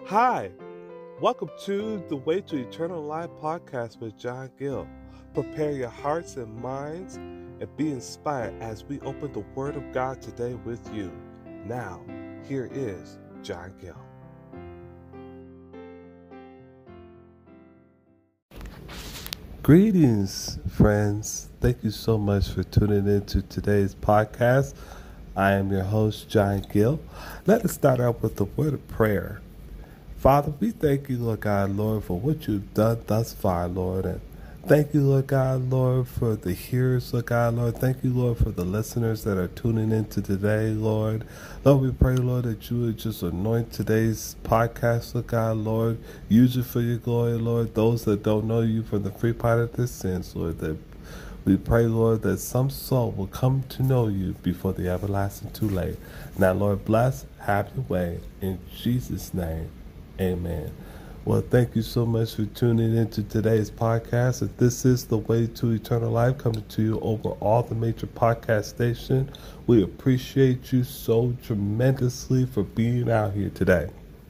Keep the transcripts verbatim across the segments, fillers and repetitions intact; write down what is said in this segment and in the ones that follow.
Hi, welcome to the Way to Eternal Life podcast with John Gill. Prepare your hearts and minds and be inspired as we open the Word of God today with you. Now, here is John Gill. Greetings, friends. Thank you so much for tuning in to today's podcast. I am your host, John Gill. Let us start out with the word of prayer. Father, we thank you, Lord God, Lord, for what you've done thus far, Lord. And thank you, Lord God, Lord, for the hearers, Lord God, Lord. Thank you, Lord, for the listeners that are tuning in to today, Lord. Lord, we pray, Lord, that you would just anoint today's podcast, Lord God, Lord. Use it for your glory, Lord. Those that don't know you from the free part of their sins, Lord, that we pray, Lord, that some soul will come to know you before the everlasting too late. Now, Lord, bless, have your way. In Jesus' name, amen. Well, thank you so much for tuning into today's podcast. If this is the Way to Eternal Life coming to you over all the major podcast stations, we appreciate you so tremendously for being out here today.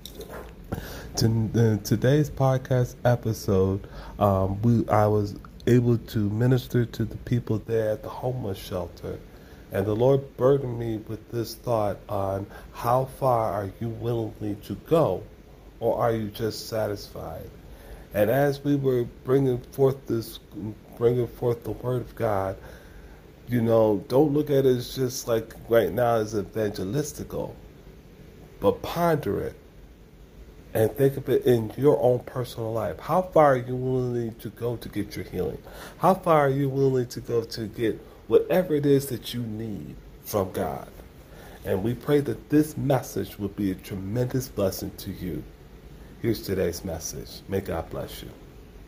To, today's podcast episode, um, we I was able to minister to the people there at the homeless shelter. And the Lord burdened me with this thought on how far are you willing to go? Or are you just satisfied? And as we were bringing forth this, bringing forth the Word of God, you know, don't look at it as just like right now as evangelistical, but ponder it and think of it in your own personal life. How far are you willing to go to get your healing? How far are you willing to go to get whatever it is that you need from God? And we pray that this message will be a tremendous blessing to you. Here's today's message. May God bless you.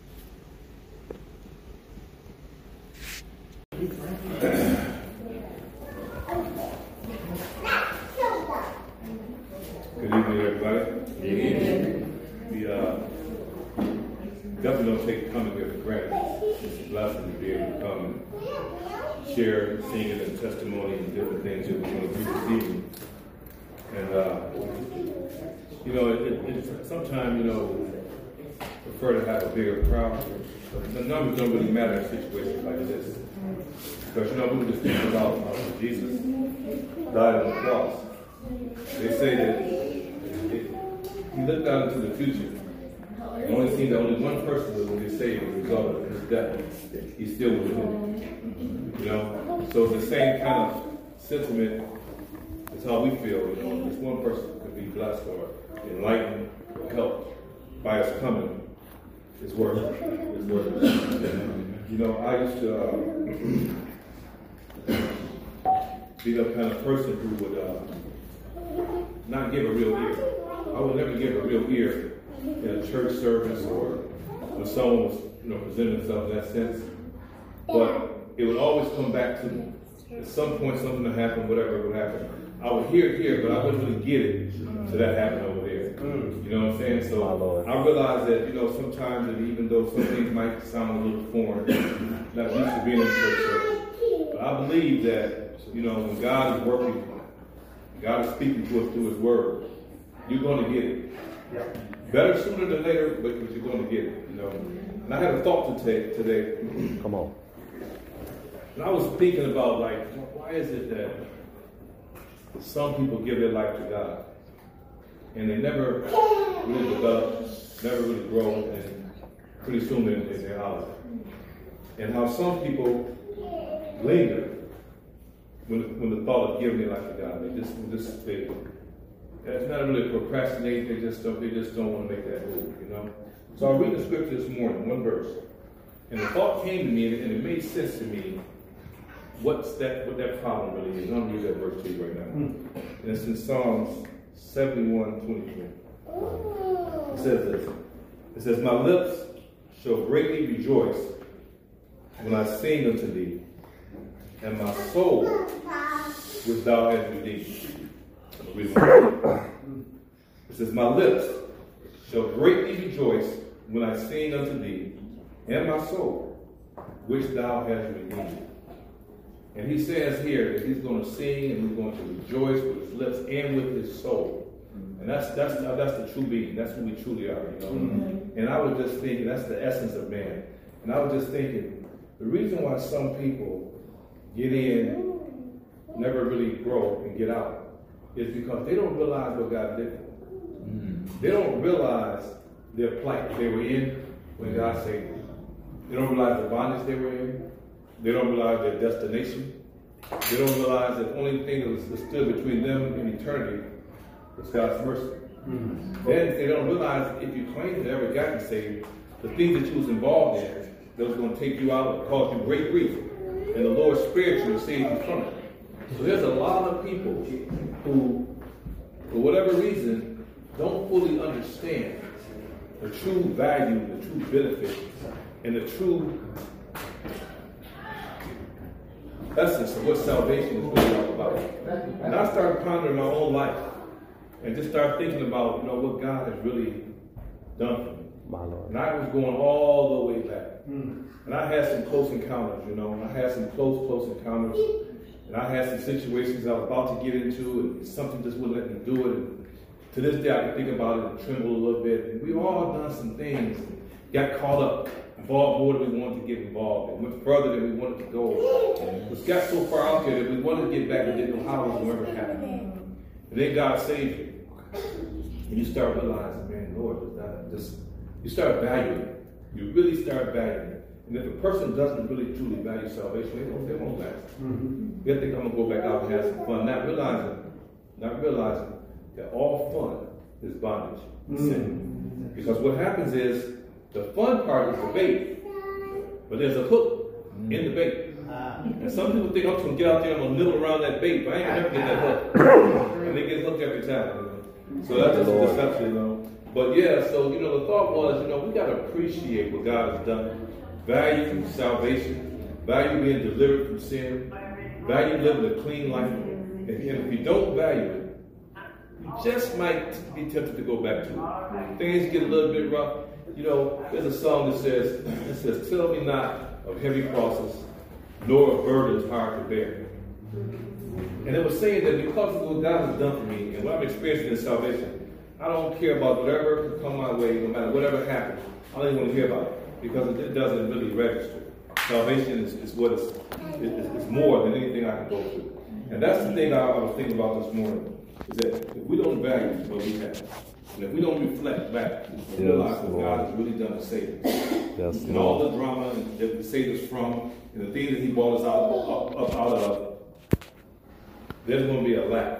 Good evening, everybody. Good evening. We uh, definitely don't take coming here for granted. It's a blessing to be able to come and share singing and testimony and different things that we're going to do this evening. And, uh, you know, it, it, it, sometimes, you know, prefer to have a bigger crowd. But the numbers don't really matter in situations like this. Because, you know, we were just thinking about uh, Jesus died on the cross. They say that it, he looked out into the future and only seen that only one person was going to be saved as a result of his death. He still was living. You know? So it's the same kind of sentiment. It's how we feel, you know. This one person could be blessed or enlightened or helped by us coming. It's worth it. It's worth it. You know, I used to uh, be the kind of person who would uh, not give a real ear. I would never give a real ear in a church service or when someone was, you know, presenting themselves in that sense. But it would always come back to me. At some point, something would happen, whatever would happen. I would hear it here, but I wouldn't really get it so that happened over there. You know what I'm saying? So I realized that, you know, sometimes that even though some things might sound a little foreign, not used to being in church service, but I believe that, you know, when God is working, God is speaking to us through His Word, you're going to get it. Better sooner than later, but, but you're going to get it, you know. And I had a thought to take today. Come on. And I was thinking about, like, why is it that some people give their life to God and they never really develop, never really grow, and pretty soon they're, they're out. And how some people linger when, when the thought of giving their life to God. They just, just they, it's not really procrastinate. They just don't. They just don't want to make that move. You know. So I read the scripture this morning, one verse, and the thought came to me, and it made sense to me. What's that? What that problem really is? I'm gonna read that verse to you right now. And it's in Psalms seventy-one twenty-three. It says this. It says, "My lips shall greatly rejoice when I sing unto thee, and my soul which thou hast redeemed." I'm gonna read one. It says, "My lips shall greatly rejoice when I sing unto thee, and my soul which thou hast redeemed." And he says here that he's going to sing and he's going to rejoice with his lips and with his soul. And that's that's that's the true being. That's who we truly are, you know. Mm-hmm. And I was just thinking, that's the essence of man. And I was just thinking, the reason why some people get in, never really grow and get out, is because they don't realize what God did for them. Mm-hmm. They don't realize their plight they were in when God saved them. They don't realize the bondage they were in. They don't realize their destination. They don't realize that the only thing that was that stood between them and eternity was God's mercy. Mm-hmm. Then they don't realize if you claim to ever gotten saved, the things that you was involved in, that was going to take you out and cause you great grief. And the Lord spared you and saved you from it. So there's a lot of people who, for whatever reason, don't fully understand the true value, the true benefit, and the true essence of what salvation is really all about. And I started pondering my own life and just started thinking about, you know, what God has really done for me. My Lord. And I was going all the way back. Mm. And I had some close encounters, you know. I had some close, close encounters. And I had some situations I was about to get into, and something just wouldn't let me do it. And to this day, I can think about it and tremble a little bit. And we've all done some things, and got caught up, involved more than we wanted to get involved, and went further than we wanted to go. And it got so far out there that we wanted to get back, but didn't know how it was going to happen. And then God saved you. And you start realizing, man, Lord, just, you start valuing it. You really start valuing it. And if a person doesn't really truly value salvation, they won't, they won't last. Mm-hmm. They think I'm going to go back out and have some fun, not realizing, not realizing that all fun is bondage, mm-hmm. sin. Because what happens is, the fun part is the bait, but there's a hook mm-hmm. in the bait. And some people think I'm just going to get out there and I'm going to nibble around that bait, but I ain't never get that hook. And they get hooked every time. You know? So that's just a deception, you know. But yeah, so, you know, the thought was, you know, we got to appreciate what God has done. Value salvation, value being delivered from sin, value living a clean life. And if you don't value it, you just might be tempted to go back to it. Things get a little bit rough. You know, there's a song that says, it says, tell me not of heavy crosses, nor of burdens hard to bear. And it was saying that because of what God has done for me and what I'm experiencing in salvation, I don't care about whatever can come my way, no matter whatever happens. I don't even want to hear about it. Because it doesn't really register. Salvation is, is what is, is, is more than anything I can go through. And that's the thing I, I was thinking about this morning, is that if we don't value what we have, and if we don't reflect back and yes, realize what God has really done to save us, yes, and Lord. All the drama that He saved us from, and the things that He brought us out, up, up out of, there's going to be a lack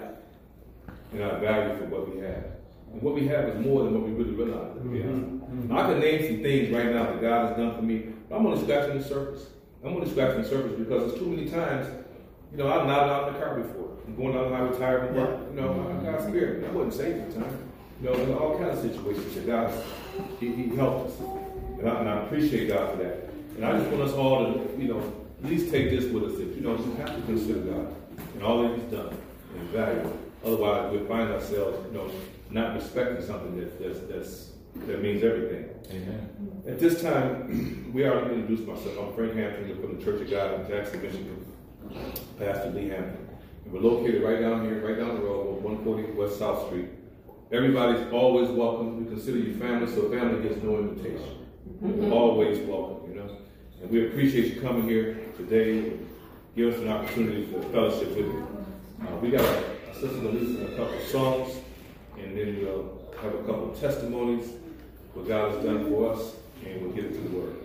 in our value for what we have. And what we have is more than what we really realize. To be honest. Mm-hmm. Now, I can name some things right now that God has done for me, but I'm only scratching the surface. I'm only scratching the surface because it's too many times, you know, I've nodded out in the car before. I'm going down the highway tired from work. You know, God spared me. I wasn't saved at the time. You know, in all kinds of situations that God, he, he helped us. And I, and I appreciate God for that. And I just want us all to, you know, at least take this with us. That, you know, you have to consider God and all that He's done and value it. Otherwise, we'll find ourselves, you know, not respecting something that that's, that's, that means everything. Amen. At this time, we already introduced myself. I'm Frank Hampton from the Church of God in Jackson, Michigan. Pastor Lee Hampton. And we're located right down here, right down the road on one forty West South Street. Everybody's always welcome. We consider you family, so family gets no invitation. You're always welcome, you know. And we appreciate you coming here today. Give us an opportunity to fellowship with you. Uh, we got a, a sister Lisa and a couple of songs. And then we'll have a couple of testimonies, what God has done for us, and we'll get into the Word.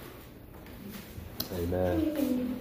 Amen.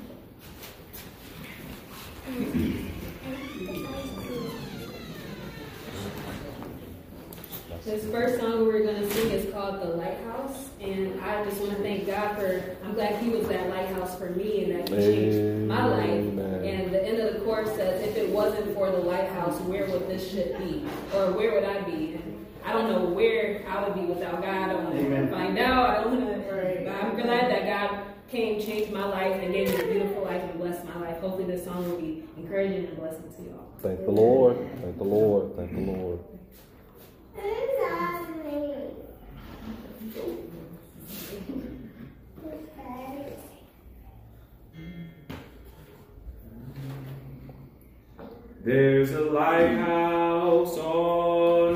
This first song we're going to sing is called The Lighthouse, and I just want to thank God for, I'm glad He was that lighthouse for me and that He changed Amen. My life. And the end of the chorus says, if it wasn't for the lighthouse, where would this ship be? Or where would I be? And I don't know where I would be without God. I don't want to find out. I don't want to, but I'm glad that God came, changed my life, and gave me a beautiful life and blessed my life. Hopefully this song will be encouraging and blessing to you all. Thank the Lord. Thank the Lord. Thank the Lord. There's a lighthouse on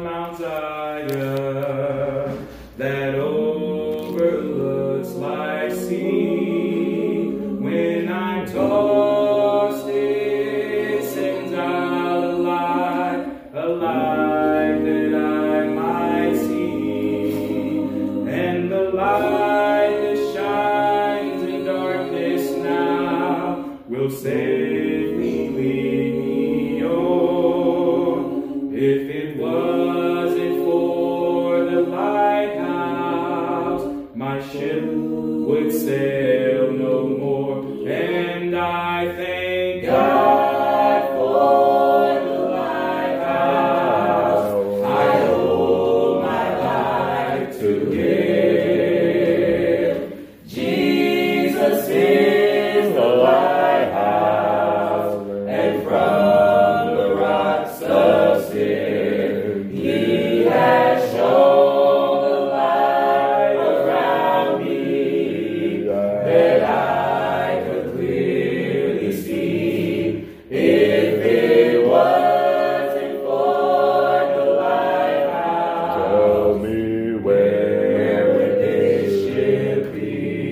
Savior that overlooks my sea. When I'm tossed in sin's alive, alive that I might see, and the light that shines in darkness now will save me, lead me on. If it wasn't for the lighthouse, my ship would sail no more. And I thank God for the lighthouse. I owe my life to Him. Jesus is the lighthouse, and from the rocks of sin, He has shown the light around me that I could clearly see. If it wasn't for the lighthouse, tell me where would this ship be?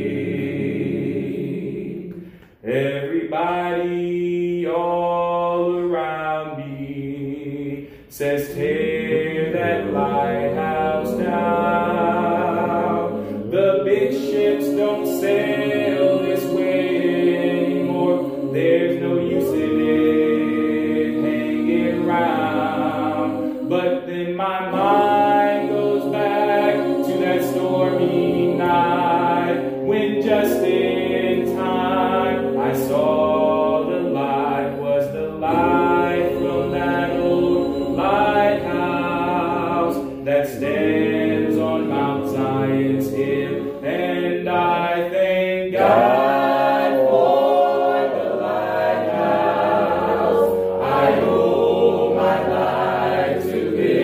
Everybody all around me says, tear that lighthouse down. The big ships don't sail this way anymore. There's no use in it hanging around. But then my mind goes back to that stormy night when just in time I saw the light. Was the light from that old lighthouse that stands on Mount Zion's hill? And I thank God for the lighthouse. I owe my life to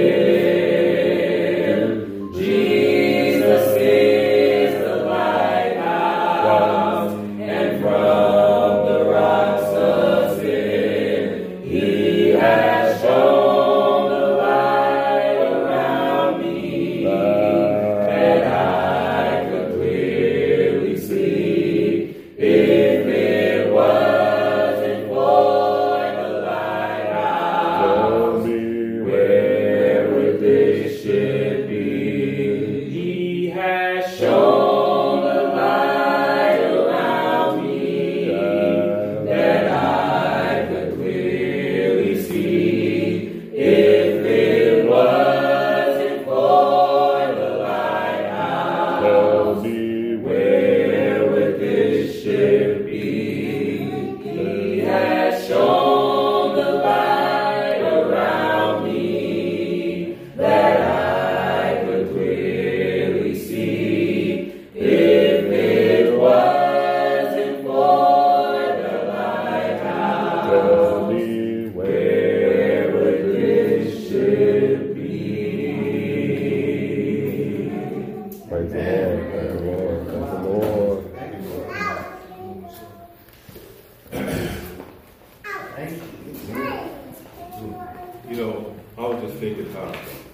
Him. Jesus is the lighthouse, and from the rocks of sin, He has shown the light around me that I could clearly see. If it wasn't for the lighthouse, where would this ship be? He has shown the light around me that I could clearly see. If it wasn't for the lighthouse, where would this ship be? He has shown the light around me that I could clearly see. If it wasn't for the lighthouse, where would this ship be? Praise the Lord. Praise the Lord. Praise the Lord. You know, I was just thinking how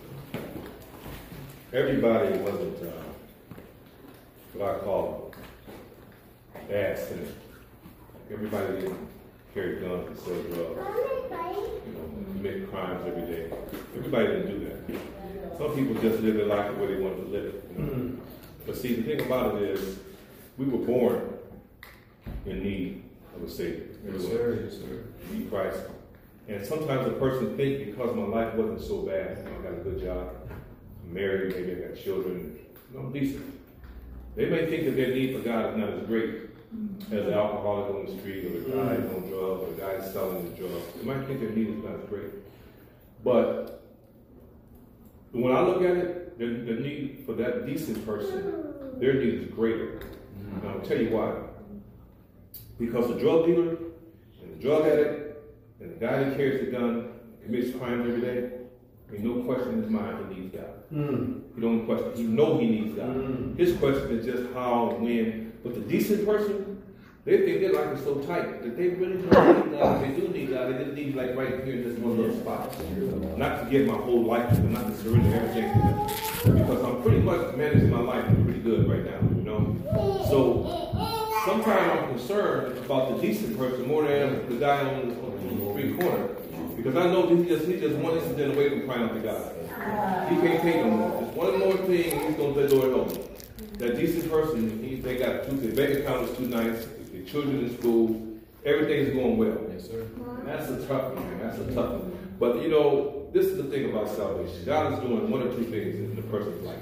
everybody wasn't uh, what I call bad sinners. Everybody didn't carry guns and sell drugs, you know, commit crimes every day. Everybody didn't do that. Some people just lived their life the way they wanted to live it. You know? But see, the thing about it is, we were born in need of a Savior. Yes, sir. Yes, sir. Need Christ. And sometimes a person thinks because my life wasn't so bad, you know, I got a good job, I'm married, maybe I got children, you know, I'm decent. They may think that their need for God is not as great as an alcoholic on the street, or a guy on drugs, or a guy selling the drugs. They might think their need is not as great. But when I look at it, the, the need for that decent person, their need is greater. And I'll tell you why. Because the drug dealer and the drug addict and the guy that carries the gun commits crimes every day, there's no question in his mind he needs God. Mm. He don't question. He know he needs God. Mm. His question is just how and when. But the decent person, They think their life is so tight that they really don't need God. They do need God. They just need like right here in this one little spot. Not to get my whole life, but not to surrender everything to Him. Because I'm pretty much managing my life pretty good right now, you know. So sometimes I'm concerned about the decent person more than the guy on the, on the street corner. Because I know he's just, he's just one incident away from crying out to God. He can't take no more. Just one more thing, he's going to say, Lord, help me. That decent person, he, they got two, their bank account is too nice, their children in school, everything's going well. Yes, sir. That's a tough one, man. That's a tough one. But, you know, this is the thing about salvation. God is doing one or two things in the person's life.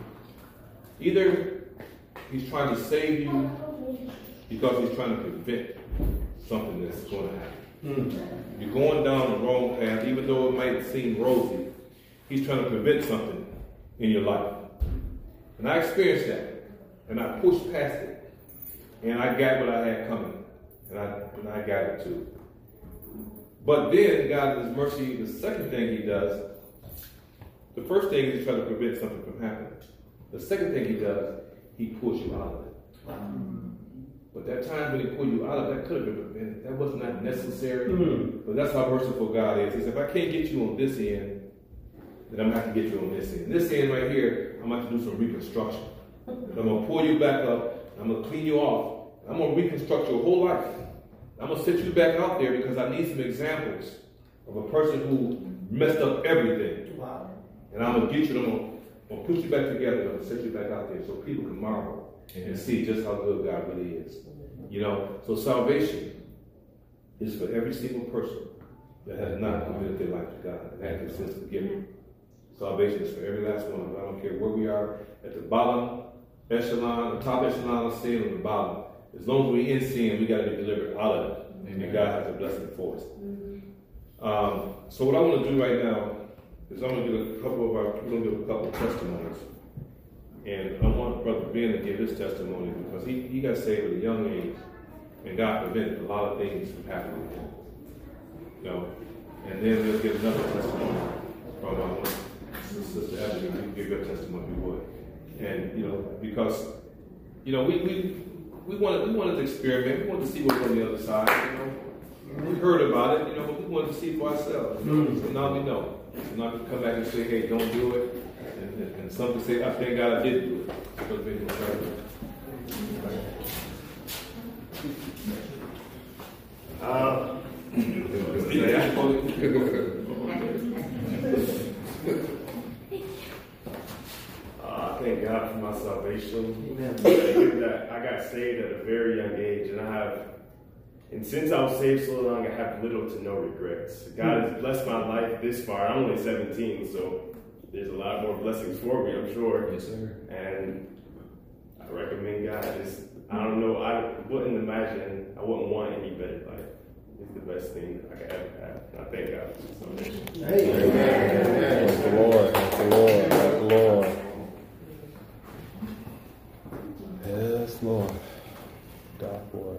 Either He's trying to save you because He's trying to prevent something that's going to happen. Mm. You're going down the wrong path, even though it might seem rosy. He's trying to prevent something in your life. And I experienced that. And I pushed past it. And I got what I had coming. And I, and I got it too. But then, God in His mercy, the second thing He does, the first thing is He tries to prevent something from happening. The second thing He does, He pulls you out of it. Wow. But that time when He pulled you out of it, that could have been prevented. That was not necessary. Mm-hmm. But that's how merciful God is. He said, if I can't get you on this end, then I'm going to have to get you on this end. This end right here, I'm going to have to do some reconstruction. I'm going to pull you back up. I'm going to clean you off. I'm going to reconstruct your whole life. I'm going to set you back out there because I need some examples of a person who messed up everything. Wow. And I'm going to get you, I'm going to put you back together. I'm going to set you back out there so people can marvel and see just how good God really is. You know, so salvation is for every single person that has not committed their life to God and had their sins forgiven. Salvation is for every last one of us. I don't care where we are, at the bottom echelon, the top echelon of sin, or the bottom. As long as we're in sin, we got to be delivered out of it. Amen. And God has a blessing for us. Mm-hmm. Um, so what I want to do right now is I'm going to give a couple of our, we're going to give a couple of testimonies. And I want Brother Ben to give his testimony because he, he got saved at a young age, and God prevented a lot of things from happening to him. You know, and then we'll get another testimony from our Sister Evelyn. You can give your testimony, we would. And, you know, because, you know, we we we wanted we wanted to experiment. We wanted to see what was on the other side, you know. We heard about it, you know, but we wanted to see it for ourselves. You know? Mm-hmm. So now we know. So now we can come back and say, hey, don't do it. And, and, and some can say, I thank God I did do it. Because they can try Uh, uh, I thank God for my salvation. Amen. That I got saved at a very young age, and I have, and since I was saved so long, I have little to no regrets. God has blessed my life this far. I'm only seventeen, so there's a lot more blessings for me, I'm sure. Yes, sir. And I recommend God. It's, I don't know, I wouldn't imagine, I wouldn't want any better life. It's the best thing I could ever have. And I thank God for salvation. Amen. Amen. Thank the Lord. Thank the Lord. Thank the Lord. Yes, Lord. Dark word.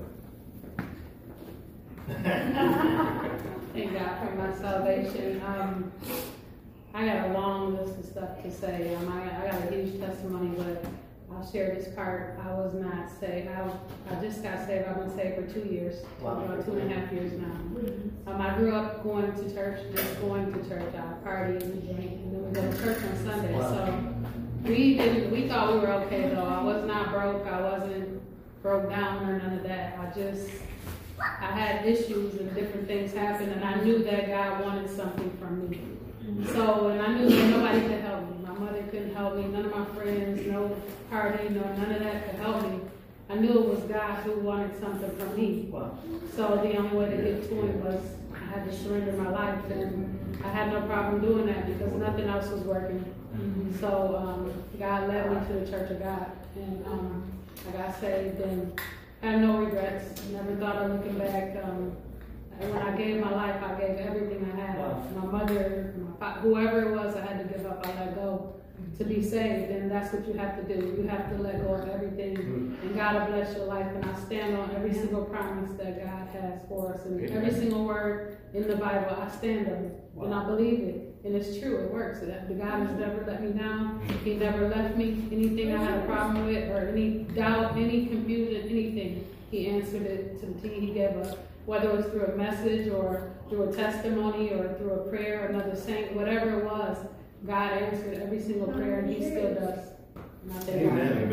Thank God for my salvation. Um, I got a long list of stuff to say. Um, I, I got a huge testimony, but I'll share this part. I was not saved. I, I just got saved. I've been saved for two years, wow. about two and a half years now. Um, I grew up going to church, just going to church. I partied and drank, and then we go to church on Sunday. Wow. So we didn't. We thought we were okay though. I was not broke. I wasn't broke down or none of that. I just I had issues and different things happened, and I knew that God wanted something from me. So, and I knew that nobody could help me. My mother couldn't help me. None of my friends, no party, no none of that could help me. I knew it was God who wanted something from me. Wow. So the only way to get to it was I had to surrender my life, and I had no problem doing that because nothing else was working. Mm-hmm. So um, God led me to the Church of God, and um, I got saved, and I have no regrets. Never thought of looking back. Um, And when I gave my life, I gave everything I had. Wow. My mother, my father, whoever it was, I had to give up. I let go to be saved, and that's what you have to do. You have to let go of everything, mm-hmm. and God will bless your life. And I stand on every single promise that God has for us, and Amen. Every single word in the Bible, I stand on it, wow. and I believe it, and it's true. It works. God has never let me down. He never left me. Anything I had a problem with, or any doubt, any confusion, anything. he answered it to the T. He gave a, whether it was through a message or through a testimony or through a prayer, another saint, whatever it was, God answered every single prayer, and he still does. And I thank God. Amen.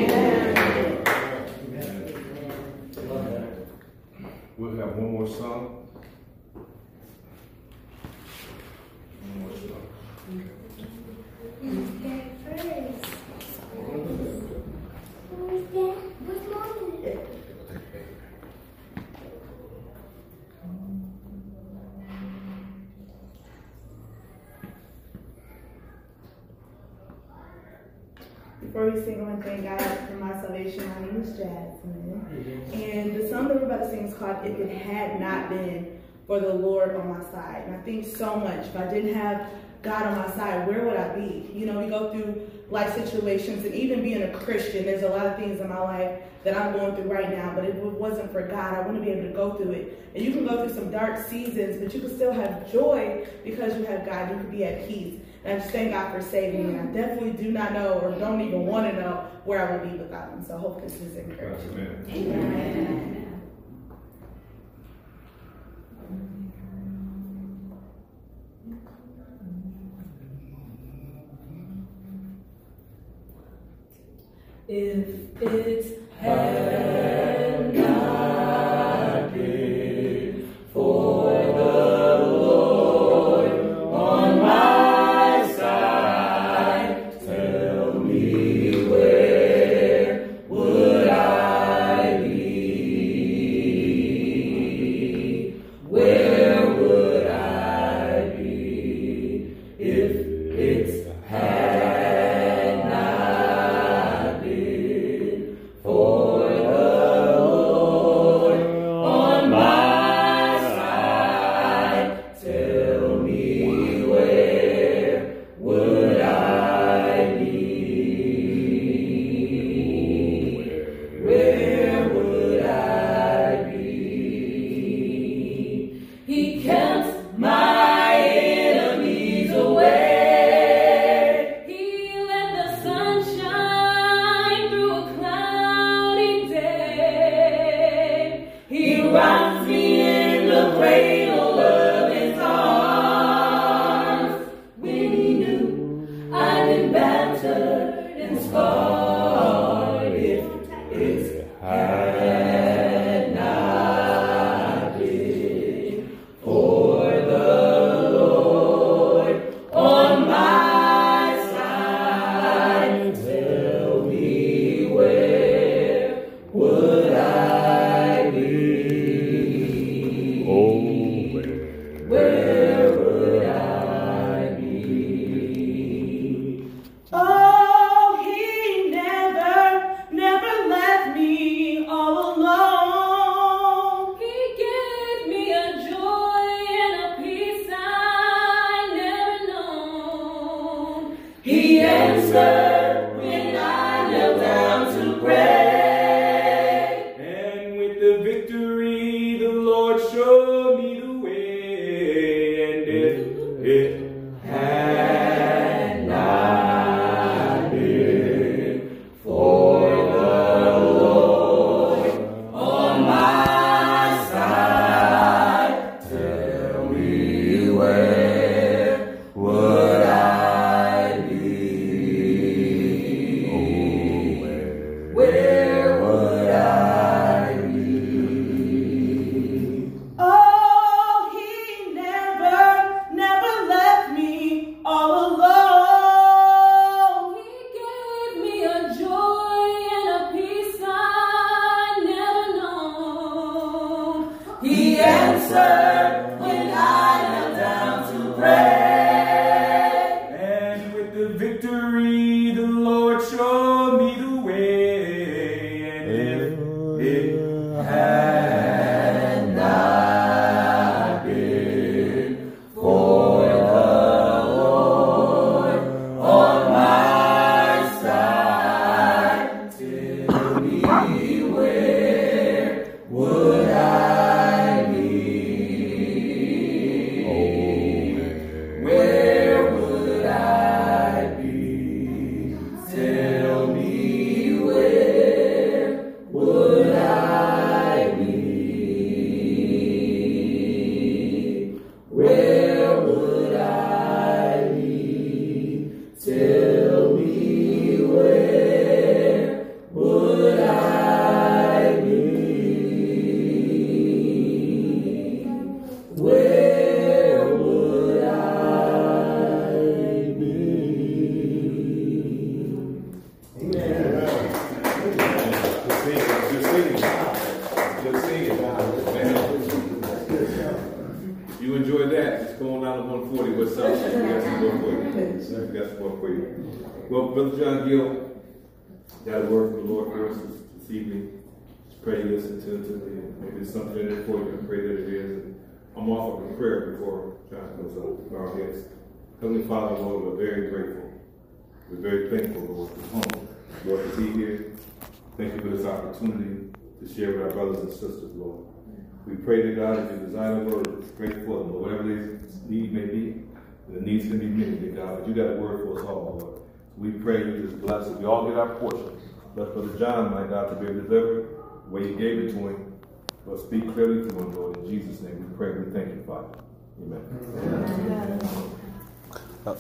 Amen. Amen. We'll have one more song. One more song. Who's there first? Who's there? What's mommy? Before we sing, I want to thank God for my salvation. My name is Jasmine. And the song that we're about to sing is called If It Had Not Been for the Lord on My Side. And I think so much, if I didn't have God on my side, where would I be? You know, we go through life situations, and even being a Christian, there's a lot of things in my life that I'm going through right now, but if it wasn't for God, I wouldn't be able to go through it. And you can go through some dark seasons, but you can still have joy because you have God. You can be at peace. And I just thank God for saving me. I definitely do not know or don't even want to know where I would be without him. So I hope this is encouraging. Amen. Amen. If it had not been for the Lord on my side, tell me where would I be? Where would I be if it had Tell me we got some more for you. Well, Brother John Gill got a word from the Lord for us this, this evening. Just pray you listen to it today. Maybe there's something in it for you. I pray that it is. And I'm offering a prayer before John goes up. Bow our heads. Heavenly Father, Lord, we're very grateful. We're very thankful, Lord, for home. Lord, to be here. Thank you for this opportunity to share with our brothers and sisters, Lord. We pray to God that your desire, Lord, is great for them, Lord. Whatever their need may be, the needs can be many, dear God, but you got a word for us all, Lord. We pray you just bless us. We all get our portion. Bless Brother John, my God, to be able to deliver the way you gave it to him. But speak clearly to him, Lord. In Jesus' name we pray. We thank you, Father. Amen. Amen. Uh,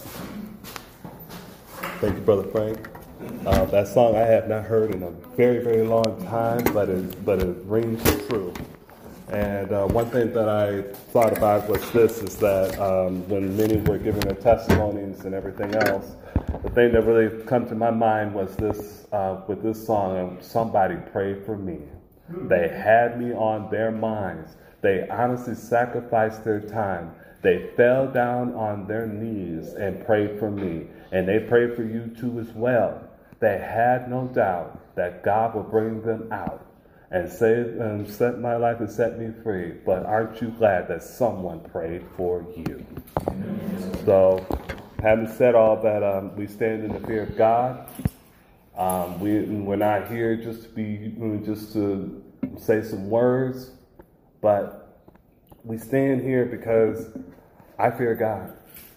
thank you, Brother Frank. Uh, that song I have not heard in a very, very long time, but it, but it rings true. And uh, one thing that I thought about was this, is that um, when many were giving their testimonies and everything else, the thing that really come to my mind was this, uh, with this song, somebody prayed for me. They had me on their minds. They honestly sacrificed their time. They fell down on their knees and prayed for me. And they prayed for you too as well. They had no doubt that God would bring them out and save and set my life and set me free. But aren't you glad that someone prayed for you? Amen. So, having said all that, um, we stand in the fear of God. Um, we, we're not here just to be, just to say some words, but we stand here because I fear God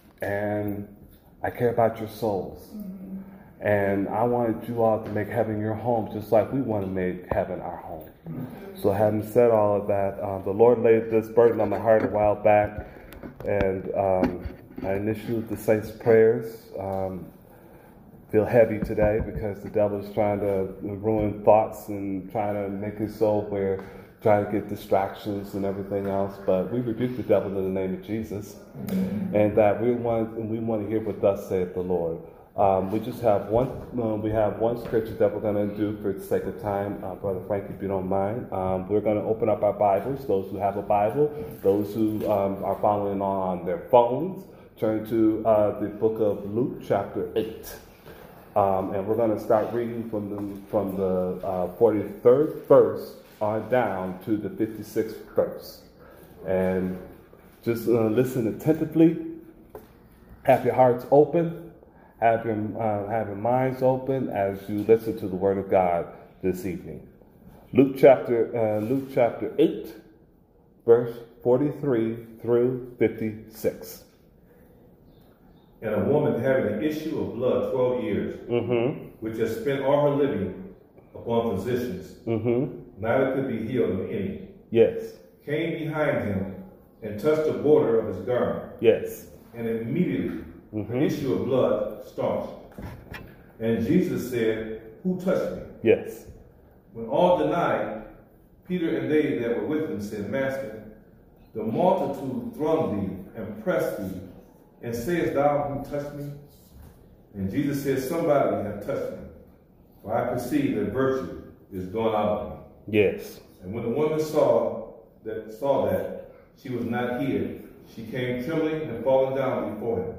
and I care about your souls. Mm-hmm. And I wanted you all to make heaven your home, just like we want to make heaven our home. Mm-hmm. So having said all of that, uh, the Lord laid this burden on my heart a while back, and um, I initiated the saints' prayers. Um, feel heavy today because the devil is trying to ruin thoughts and trying to make it so we're trying to get distractions and everything else. But we rebuke the devil in the name of Jesus, mm-hmm. and that we want we want to hear what thus saith the Lord. Um, we just have one. Uh, we have one scripture that we're going to do for the sake of time, uh, Brother Frank, if you don't mind. Um, we're going to open up our Bibles. Those who have a Bible, those who um, are following on their phones, turn to uh, the book of Luke, chapter eight, um, and we're going to start reading from the from the uh, forty-third verse on down to the fifty-sixth verse, and just uh, listen attentively. Have your hearts open. Have your, uh, have your minds open as you listen to the Word of God this evening. Luke chapter uh, Luke chapter eight, verse forty-three through fifty-six. And a woman having an issue of blood twelve years, mm-hmm. which has spent all her living upon physicians, mm-hmm. neither could be healed of any. Yes. Came behind him and touched the border of his garment. Yes. And immediately mm-hmm. the issue of blood staunched. And Jesus said, "Who touched me?" Yes. When all denied, Peter and they that were with him said, "Master, the multitude thronged thee and pressed thee, and sayest thou, who touched me?" And Jesus said, "Somebody hath touched me, for I perceive that virtue is gone out of me." Yes. And when the woman saw that saw that she was not healed, she came trembling and falling down before him.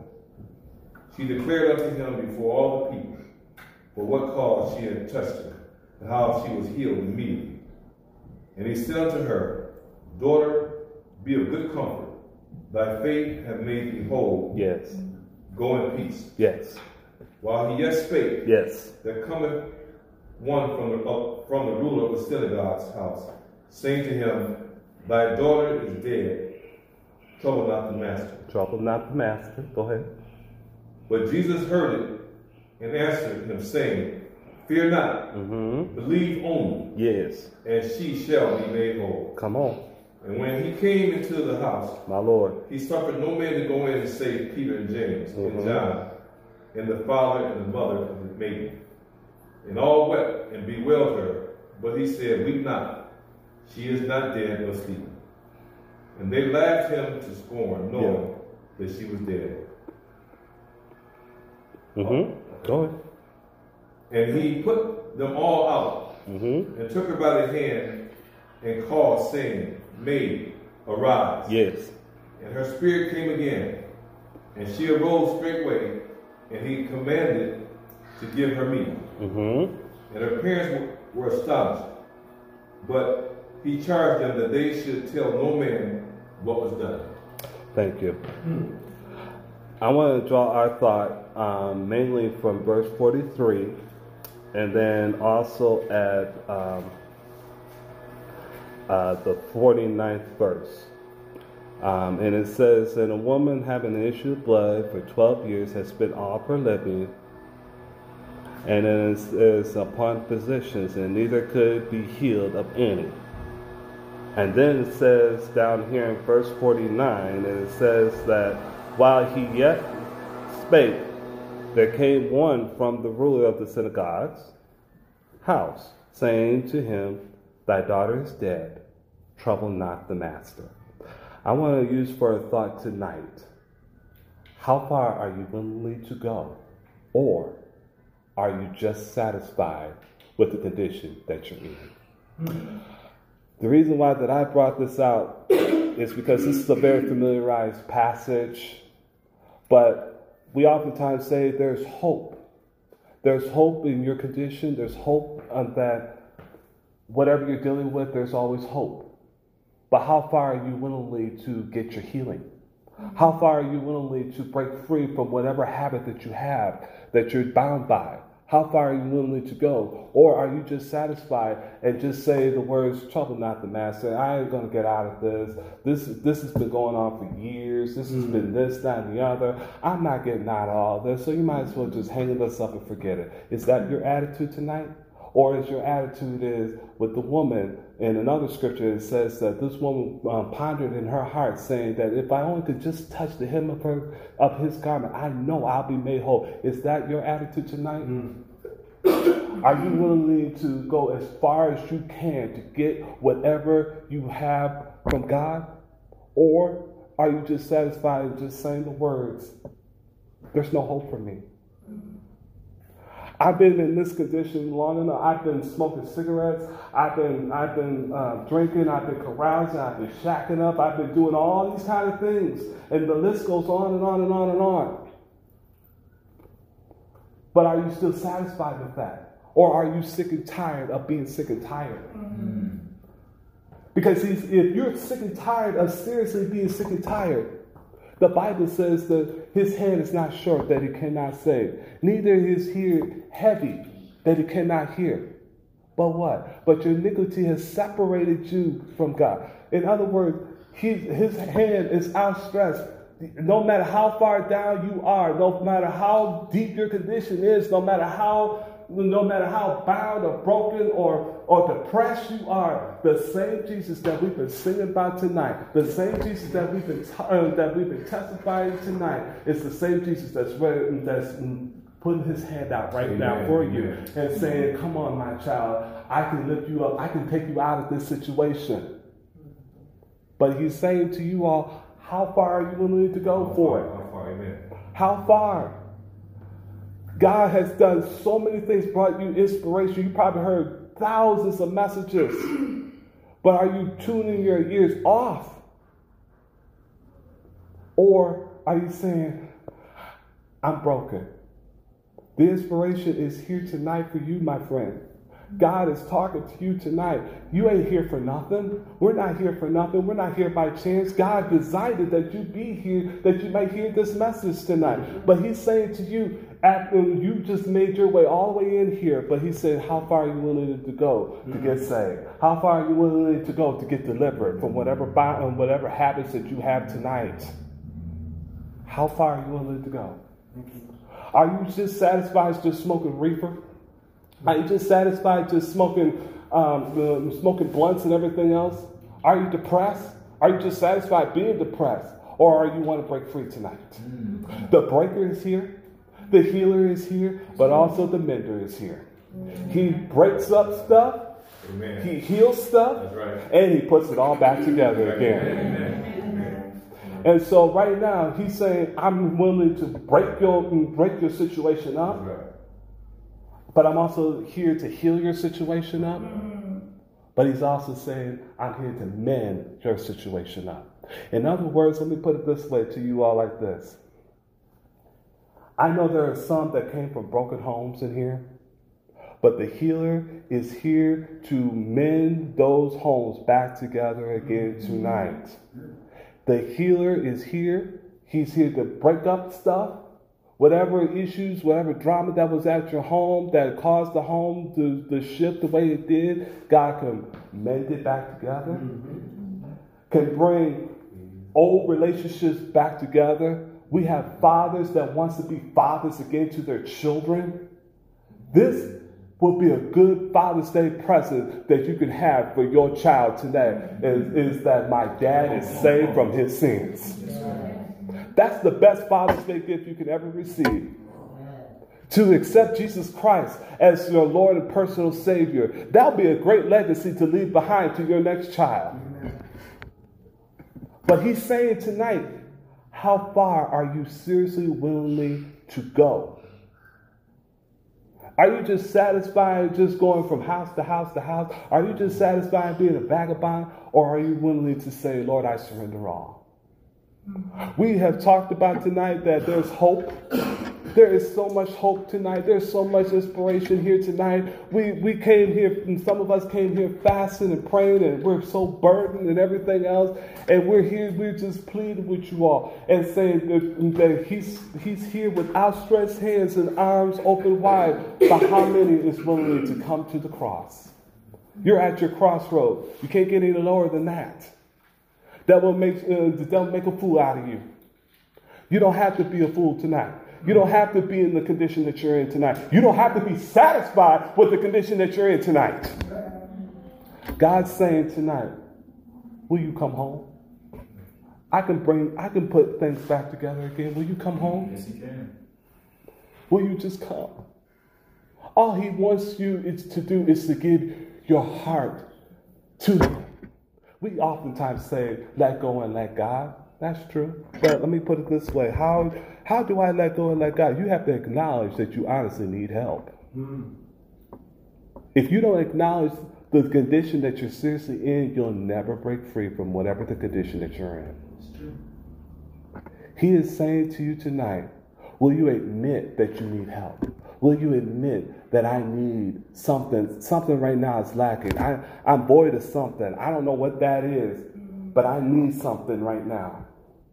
She declared unto him before all the people for what cause she had touched her, and how she was healed immediately. And he said unto her, "Daughter, be of good comfort. Thy faith hath made thee whole. Yes. Go in peace." Yes. While he yet spake, yes. there cometh one from the, uh, from the ruler of the synagogue's house, saying to him, "Thy daughter is dead. Trouble not the master." Trouble not the master. Go ahead. But Jesus heard it and answered him, saying, "Fear not, mm-hmm. believe only, yes, and she shall be made whole." Come on. And when he came into the house, my Lord, he suffered no man to go in and save Peter and James mm-hmm. and John, and the father and the mother of his maiden. And all wept and bewailed her. But he said, "Weep not, she is not dead, but sleeping." And they laughed him to scorn, knowing yeah. that she was dead. Mm-hmm. Go ahead. And he put them all out, mm-hmm. and took her by the hand, and called, saying, "Maid, arise." Yes. And her spirit came again, and she arose straightway, and he commanded to give her meat. Mm-hmm. And her parents were astonished. But he charged them that they should tell no man what was done. Thank you. I want to draw our thought um, mainly from verse forty-three, and then also at um, uh, the forty-ninth verse. Um, and it says, and a woman having an issue of blood for twelve years has spent all of her living, and it is, is upon physicians, and neither could be healed of any. And then it says down here in verse forty-nine, and it says that while he yet spake, there came one from the ruler of the synagogue's house, saying to him, thy daughter is dead, trouble not the master. I want to use for a thought tonight, how far are you willing to go? Or are you just satisfied with the condition that you're in? The reason why that I brought this out is because this is a very familiarized passage, but we oftentimes say there's hope. There's hope in your condition. There's hope on that whatever you're dealing with, there's always hope. But how far are you willing to get your healing? How far are you willing to break free from whatever habit that you have that you're bound by? How far are you willing to go? Or are you just satisfied and just say the words, trouble not the master, I ain't going to get out of this. This, this has been going on for years. This has been this, that, and the other. I'm not getting out of all this, so you might as well just hang this up and forget it. Is that your attitude tonight? Or is your attitude is with the woman, in another scripture it says that this woman um, pondered in her heart, saying that if I only could just touch the hem of her of his garment, I know I'll be made whole. Is that your attitude tonight? Mm. Are you willing to go as far as you can to get whatever you have from God? Or are you just satisfied in just saying the words, there's no hope for me? I've been in this condition long enough. I've been smoking cigarettes. I've been, I've been uh, drinking. I've been carousing. I've been shacking up. I've been doing all these kind of things, and the list goes on and on and on and on. But are you still satisfied with that, or are you sick and tired of being sick and tired? Mm-hmm. Because he's, if you're sick and tired of seriously being sick and tired, the Bible says that his hand is not short that he cannot save. Neither is ear heavy that he cannot hear. But what? But your iniquity has separated you from God. In other words, he, his hand is outstretched. No matter how far down you are, no matter how deep your condition is, no matter how no matter how bound or broken or, or depressed you are, the same Jesus that we've been singing about tonight, the same Jesus that we've been t- uh, that we've been testifying tonight, is the same Jesus that's ready, that's putting his hand out right Amen. Now for you and saying, "Come on, my child, I can lift you up. I can take you out of this situation." But he's saying to you all, how far are you willing to go how for far, it? How far? Amen. How far? God has done so many things, brought you inspiration. You probably heard thousands of messages. But are you tuning your ears off? Or are you saying, I'm broken? The inspiration is here tonight for you, my friend. God is talking to you tonight. You ain't here for nothing. We're not here for nothing. We're not here by chance. God designed it that you be here, that you might hear this message tonight. But he's saying to you, after you just made your way all the way in here, but he said, how far are you willing to go to get saved? How far are you willing to go to get delivered from whatever bound, whatever habits that you have tonight? How far are you willing to go? Are you just satisfied just smoking reefer? Are you just satisfied just smoking um, uh, smoking blunts and everything else? Are you depressed? Are you just satisfied being depressed? Or are you want to break free tonight? Mm. The breaker is here. The healer is here. But also the mender is here. Mm. He breaks up stuff. Amen. He heals stuff. That's right. And he puts it all back together again. Amen. And so right now, he's saying, I'm willing to break your, break your situation up. Right. But I'm also here to heal your situation up. Mm-hmm. But he's also saying, I'm here to mend your situation up. In other words, let me put it this way to you all like this. I know there are some that came from broken homes in here, but the healer is here to mend those homes back together again tonight. The healer is here. He's here to break up stuff. Whatever issues, whatever drama that was at your home that caused the home to, to shift the way it did, God can mend it back together. Can bring old relationships back together. We have fathers that wants to be fathers again to their children. This will be a good Father's Day present that you can have for your child today, is, is that my dad is saved from his sins. That's the best Father's Day gift you can ever receive. To accept Jesus Christ as your Lord and personal Savior. That'll be a great legacy to leave behind to your next child. But he's saying tonight, how far are you seriously willing to go? Are you just satisfied just going from house to house to house? Are you just satisfied being a vagabond? Or are you willing to say, Lord, I surrender all? We have talked about tonight that there's hope. There is so much hope tonight. There's so much inspiration here tonight. We we came here, and some of us came here fasting and praying, and we're so burdened and everything else. And we're here, we're just pleading with you all and saying that, that he's, he's here with outstretched hands and arms open wide. But how many is willing to come to the cross? You're at your crossroad. You can't get any lower than that. That will make uh, the devil make a fool out of you. You don't have to be a fool tonight. You don't have to be in the condition that you're in tonight. You don't have to be satisfied with the condition that you're in tonight. God's saying tonight, will you come home? I can bring, I can put things back together again. Will you come home? Yes, he can. Will you just come? All he wants you is to do is to give your heart to him. We oftentimes say, let go and let God. That's true. But let me put it this way. How, how do I let go and let God? You have to acknowledge that you honestly need help. Mm. If you don't acknowledge the condition that you're seriously in, you'll never break free from whatever the condition that you're in. It's true. He is saying to you tonight, will you admit that you need help? Will you admit that I need something? Something right now is lacking. I, I'm void of something. I don't know what that is, but I need something right now.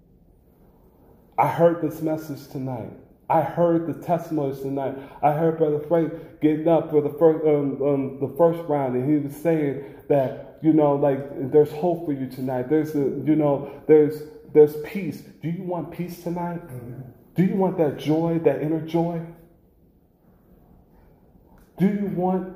I heard this message tonight. I heard the testimonies tonight. I heard Brother Frank getting up for the first, um, um, the first round, and he was saying that, you know, like, there's hope for you tonight. There's, a, you know, there's, there's peace. Do you want peace tonight? Mm-hmm. Do you want that joy, that inner joy? Do you want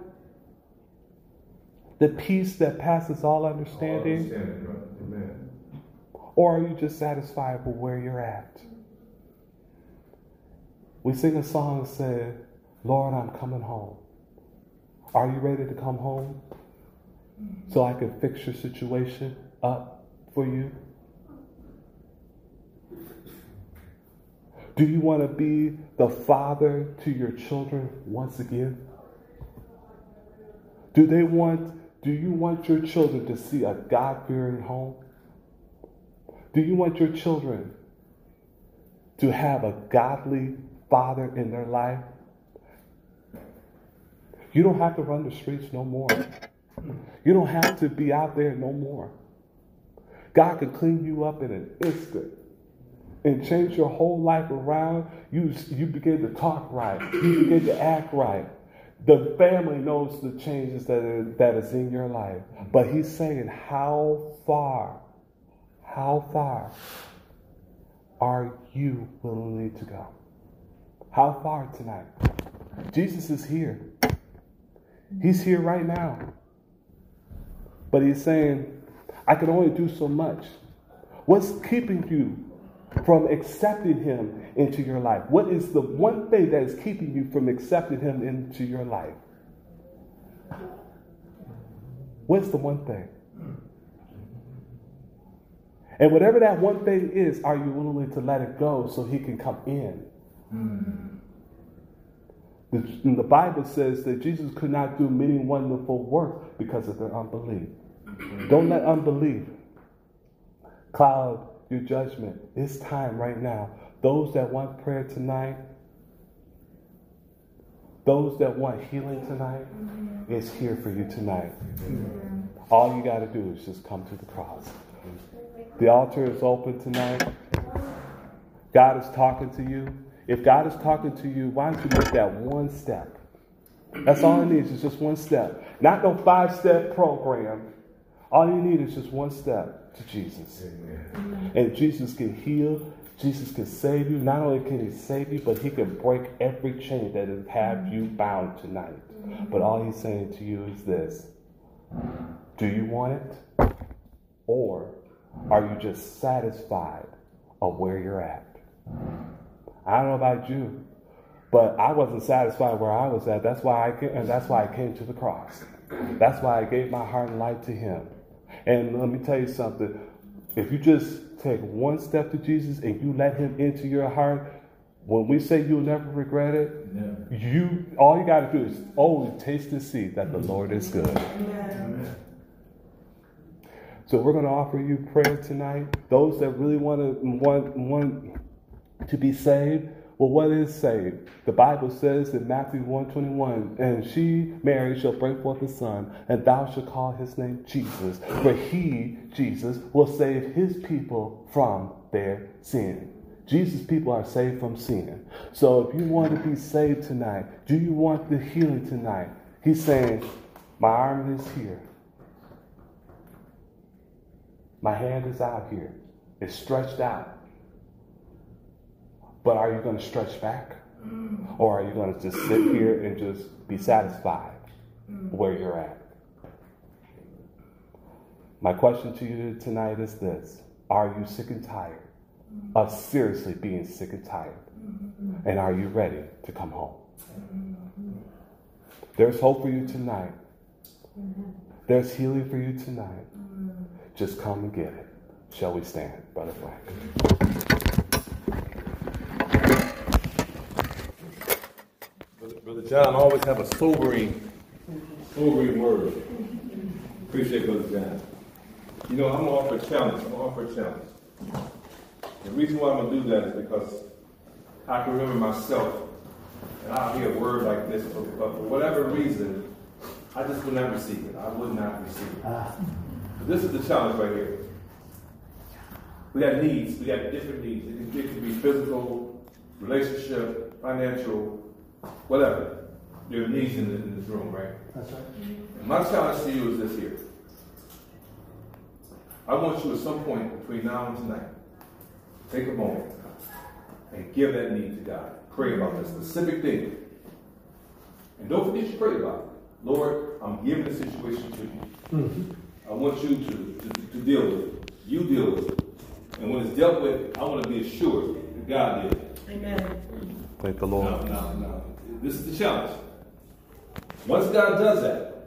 the peace that passes all understanding? All understanding, right? Amen. Or are you just satisfied with where you're at? We sing a song that says, Lord, I'm coming home. Are you ready to come home so I can fix your situation up for you? Do you want to be the father to your children once again? Do they want, do you want your children to see a God-fearing home? Do you want your children to have a godly father in their life? You don't have to run the streets no more. You don't have to be out there no more. God can clean you up in an instant and change your whole life around. You, you begin to talk right. You begin to act right. The family knows the changes that are, that is in your life. But he's saying, how far, how far are you willing to go? How far tonight? Jesus is here. He's here right now. But he's saying, I can only do so much. What's keeping you from accepting him into your life? What is the one thing that is keeping you from accepting him into your life? What's the one thing? And whatever that one thing is, are you willing to let it go so he can come in? Mm-hmm. The, the Bible says that Jesus could not do many wonderful works because of their unbelief. Mm-hmm. Don't let unbelief cloud your judgment. It's time right now. Those that want prayer tonight, Those that want healing tonight, it's here for you tonight. All you got to do is just come to the cross. The altar is open tonight. God is talking to you. If God is talking to you, why don't you make that one step? That's all it needs is just one step. Not no five-step program. All you need is just one step to Jesus. Amen. And Jesus can heal. Jesus can save you. Not only can he save you, but he can break every chain that has had you bound tonight. But all he's saying to you is this. Do you want it? Or are you just satisfied of where you're at? I don't know about you, but I wasn't satisfied where I was at. That's why I came, and that's why I came to the cross. That's why I gave my heart and life to him. And let me tell you something. If you just take one step to Jesus and you let him into your heart, when we say you'll never regret it, yeah. you all you got to do is only taste and see that the Lord is good. Amen. So we're going to offer you prayer tonight. Those that really want to want want to be saved. Well, what is saved? The Bible says in Matthew one twenty-one, and she, Mary, shall bring forth a son, and thou shalt call his name Jesus. For he, Jesus, will save his people from their sin. Jesus' people are saved from sin. So if you want to be saved tonight, do you want the healing tonight? He's saying, my arm is here. My hand is out here. It's stretched out. But are you going to stretch back? Or are you going to just sit here and just be satisfied where you're at? My question to you tonight is this. Are you sick and tired of seriously being sick and tired? And are you ready to come home? There's hope for you tonight. There's healing for you tonight. Just come and get it. Shall we stand, Brother Frank? Brother John always have a sobering, sobering word. Appreciate Brother John. You know, I'm going to offer a challenge. I'm going to offer a challenge. The reason why I'm going to do that is because I can remember myself, and I'll hear a word like this, but for whatever reason, I just would not receive it. I would not receive it. Ah. This is the challenge right here. We got needs. We got different needs. It can, it can be physical, relationship, financial, whatever. There are needs in, the, in this room, right? That's right. And my challenge to you is this here. I want you at some point between now and tonight, take a moment and give that need to God. Pray about this specific thing. And don't forget you pray about it. Lord, I'm giving the situation to you. Mm-hmm. I want you to, to, to deal with it. You deal with it. And when it's dealt with, I want to be assured that God did it. Amen. Thank the Lord. No, no, no. This is the challenge. Once God does that,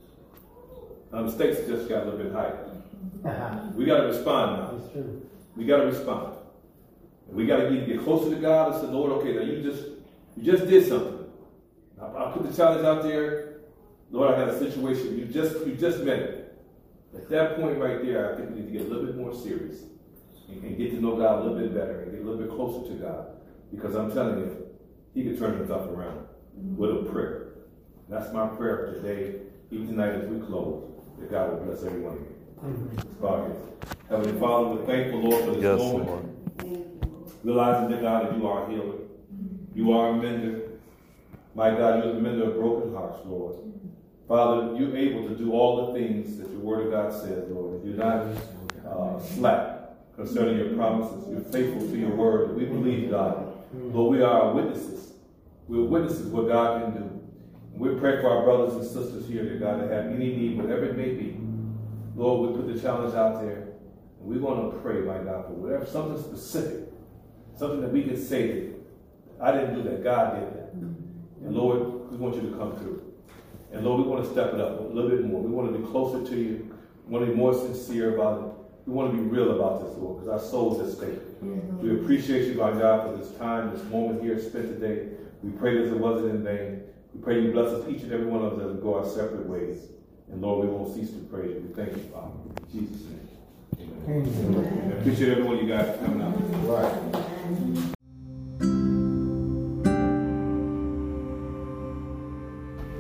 our mistakes just got a little bit higher. Uh-huh. We got to respond now. That's true. We got to respond. We got to either get closer to God and say, Lord, okay, now you just you just did something. I, I put the challenge out there. Lord, I got a situation. You just you just met it. At that point right there, I think we need to get a little bit more serious and, and get to know God a little bit better and get a little bit closer to God. Because I'm telling you, he can turn the stuff around with a prayer. That's my prayer today, even tonight as we close, that God will bless every one of you. Mm-hmm. Heavenly Father, we're thankful, Lord, for this yes, moment. Lord. Realizing that, God, that you are a healer. You are a mender. My God, you're the mender of broken hearts, Lord. Father, you're able to do all the things that your word of God says, Lord. You're not uh, slack concerning your promises. You're faithful to your word. We believe, God. Lord, we are witnesses. We're witnesses what God can do. We pray for our brothers and sisters here, that God, that have any need, whatever it may be. Lord, we put the challenge out there. And we want to pray, my God, for whatever, something specific. Something that we can say that I didn't do that. God did that. And Lord, we want you to come through. And Lord, we want to step it up a little bit more. We want to be closer to you. We want to be more sincere about it. We want to be real about this, Lord, because our souls are at stake. Mm-hmm. We appreciate you, my God, for this time, this moment here spent today. We pray that it wasn't in vain. We pray you bless us, each and every one of us, as we go our separate ways. And Lord, we won't cease to praise you. We thank you, Father. In Jesus' name. Amen. Amen. I appreciate everyone you guys coming out. Right.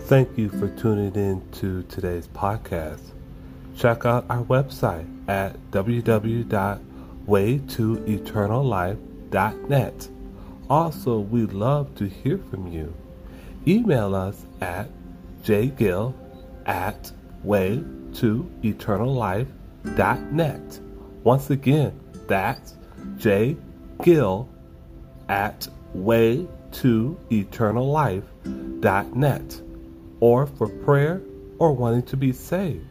Thank you for tuning in to today's podcast. Check out our website at w w w dot way to eternal life dot net. Also, we'd love to hear from you. Email us at jgill at way to eternal life dot net. Once again, that's jgill at way to eternal life dot net. Or for prayer or wanting to be saved.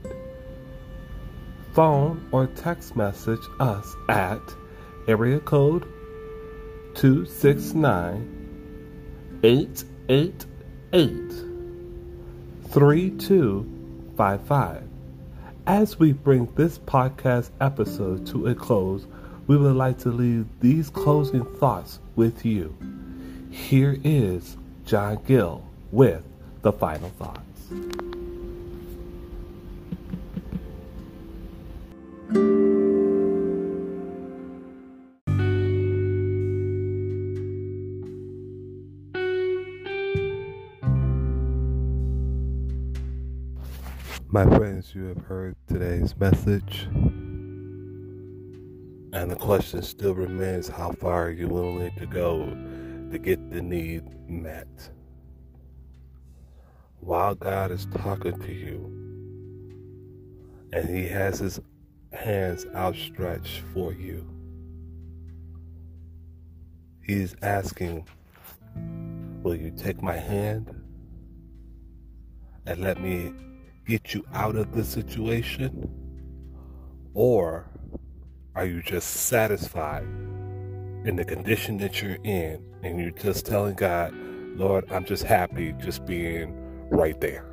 Phone or text message us at area code two six nine, eight eight eight, three two five five. As we bring this podcast episode to a close, we would like to leave these closing thoughts with you. Here is John Gill with the final thoughts. My friends, you have heard today's message, and the question still remains, how far are you willing to go to get the need met? While God is talking to you, and He has His hands outstretched for you, He is asking, will you take my hand and let me get you out of this situation? Or are you just satisfied in the condition that you're in, and you're just telling God, Lord, I'm just happy just being right there?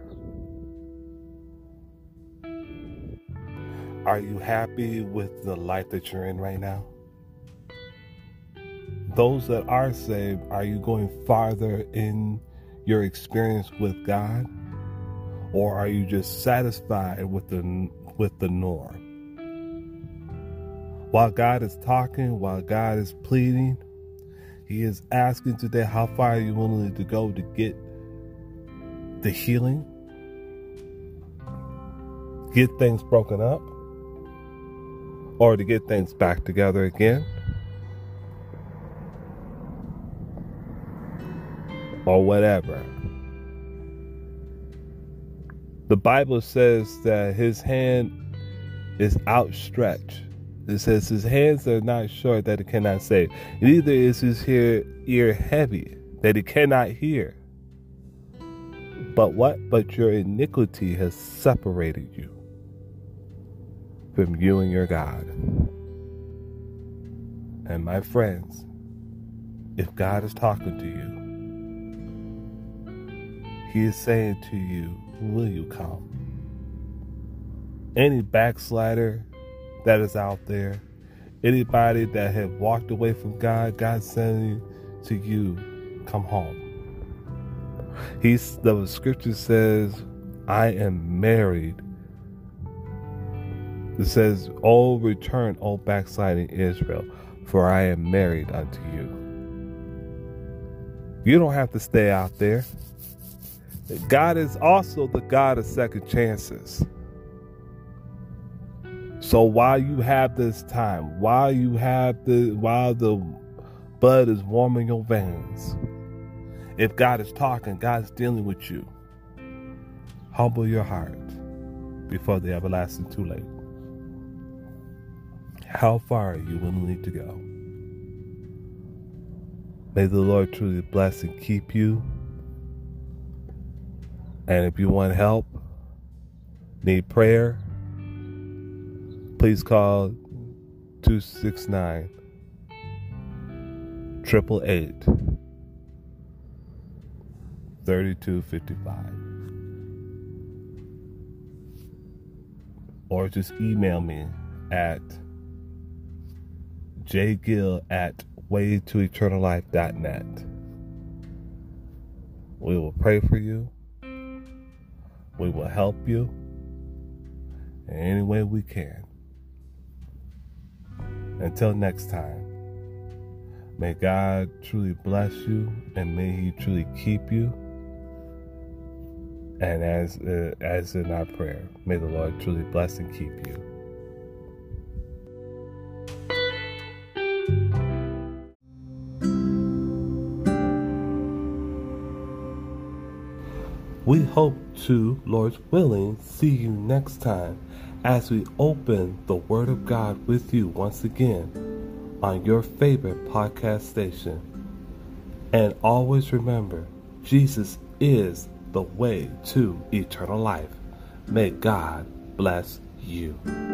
Are you happy with the life that you're in right now? Those that are saved, are you going farther in your experience with God? Or are you just satisfied with the with the norm? While God is talking, while God is pleading, He is asking today, how far are you willing to go to get the healing, get things broken up, or to get things back together again, or whatever. The Bible says that His hand is outstretched. It says His hands are not short that He cannot save. Neither is His ear, ear heavy that He cannot hear. But what? But your iniquity has separated you from you and your God. And my friends, if God is talking to you, He is saying to you, will you come? Any backslider that is out there, anybody that have walked away from God, God's saying to you, come home. He's, the scripture says, I am married. It says, oh, return, O backsliding Israel, for I am married unto you. You don't have to stay out there. God is also the God of second chances. So while you have this time, while you have the, while the blood is warm in your veins, if God is talking, God's dealing with you, humble your heart before the everlasting too late. How far are you willing to go? May the Lord truly bless and keep you. And if you want help, need prayer, please call two six nine, eight eight eight, three two five five. Or just email me at jgill at way to eternal life dot net. We will pray for you. We will help you in any way we can. Until next time, may God truly bless you, and may He truly keep you. And as uh, as in our prayer, may the Lord truly bless and keep you. We hope to, Lord's willing, see you next time as we open the Word of God with you once again on your favorite podcast station. And always remember, Jesus is the way to eternal life. May God bless you.